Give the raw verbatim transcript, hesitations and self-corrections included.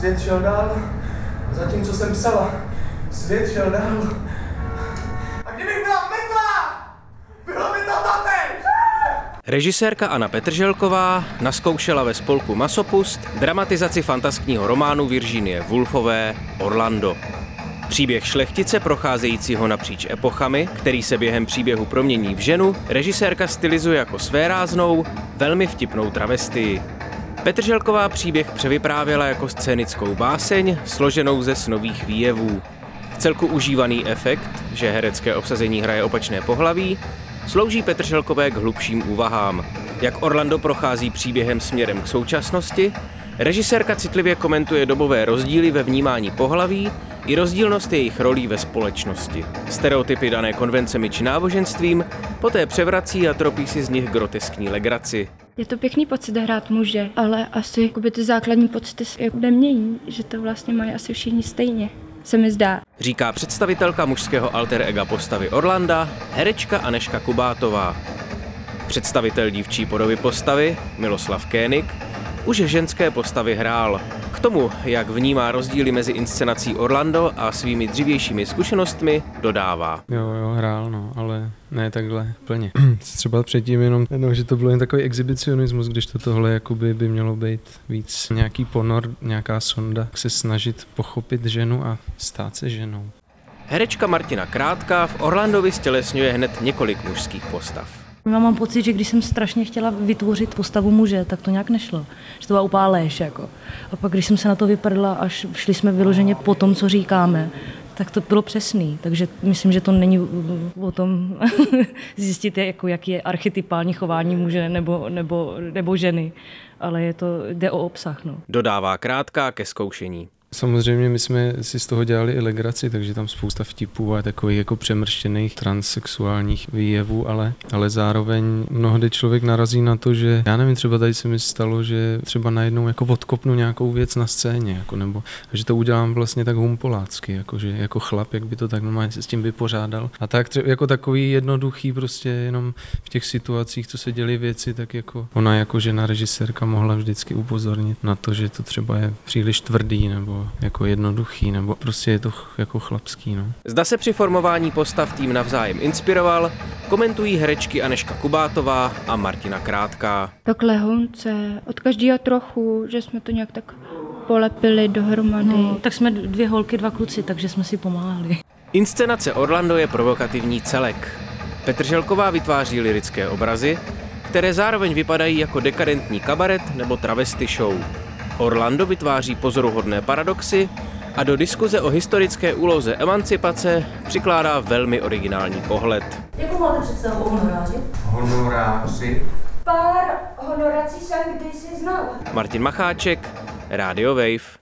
svět šel dál, zatímco jsem psala, svět šel dál. A kdybych byla mrtvá, bylo by to totéž! Režisérka Anna Petrželková naskoušela ve spolku Masopust dramatizaci fantaskního románu Virginie Woolfové Orlando. Příběh šlechtice procházejícího napříč epochami, který se během příběhu promění v ženu, režisérka stylizuje jako svéráznou, velmi vtipnou travestii. Petrželková příběh převyprávěla jako scénickou báseň, složenou ze snových výjevů. Vcelku užívaný efekt, že herecké obsazení hraje opačné pohlaví, slouží Petrželkové k hlubším úvahám. Jak Orlando prochází příběhem směrem k současnosti, režisérka citlivě komentuje dobové rozdíly ve vnímání pohlaví i rozdílnost jejich rolí ve společnosti. Stereotypy dané konvencemi či náboženstvím poté převrací a tropí si z nich groteskní legraci. Je to pěkný pocit hrát muže, ale asi jakoby ty základní pocity se nemění, že to vlastně mají asi všichni stejně, se mi zdá. Říká představitelka mužského alter ega postavy Orlanda, herečka Anežka Kubátová. Představitel dívčí podoby postavy, Miloslav Kénik, už ženské postavy hrál. K tomu, jak vnímá rozdíly mezi inscenací Orlando a svými dřívějšími zkušenostmi, dodává. Jo, jo, hrál, no, ale ne takhle plně. Třeba předtím jenom, no, že to bylo jen takový exhibicionismus, když to tohle jakoby by mělo být víc nějaký ponor, nějaká sonda, se snažit pochopit ženu a stát se ženou. Herečka Martina Krátka v Orlandovi stělesňuje hned několik mužských postav. Já mám pocit, že když jsem strašně chtěla vytvořit postavu muže, tak to nějak nešlo. Že to byla úplná léž, jako. A pak, když jsem se na to vyprdla, až šli jsme vyloženě po tom, co říkáme, tak to bylo přesný. Takže myslím, že to není o tom zjistit, jako, jaký je archetypální chování muže nebo, nebo, nebo ženy, ale je to, jde o obsah. No. Dodává Krátka ke zkoušení. Samozřejmě my jsme si z toho dělali i legraci, takže tam spousta vtipů a takových jako přemrštěných transsexuálních výjevů, ale, ale zároveň mnohdy člověk narazí na to, že já nevím, třeba tady se mi stalo, že třeba najednou jako odkopnu nějakou věc na scéně, jako, nebo že to udělám vlastně tak humpolácky, jako, že jako chlap, jak by to tak normálně se s tím vypořádal. A tak třeba, jako takový jednoduchý prostě jenom v těch situacích, co se děly věci, tak jako ona jako žena režisérka mohla vždycky upozornit na to, že to třeba je příliš tvrdý nebo jako jednoduchý, nebo prostě je to jako chlapský. No. Zda se při formování postav tým navzájem inspiroval, komentují herečky Anežka Kubátová a Martina Krátká. Tak lehonce, od každého trochu, že jsme to nějak tak polepili dohromady. No, tak jsme dvě holky, dva kluci, takže jsme si pomáhali. Inscenace Orlando je provokativní celek. Petrželková vytváří lyrické obrazy, které zároveň vypadají jako dekadentní kabaret nebo travesty show. Orlando vytváří pozoruhodné paradoxy a do diskuze o historické úloze emancipace přikládá velmi originální pohled. Jakou máte představu o honoráři? Honoráři? Pár honorací jsem kdysi znal. Martin Macháček, Radio Wave.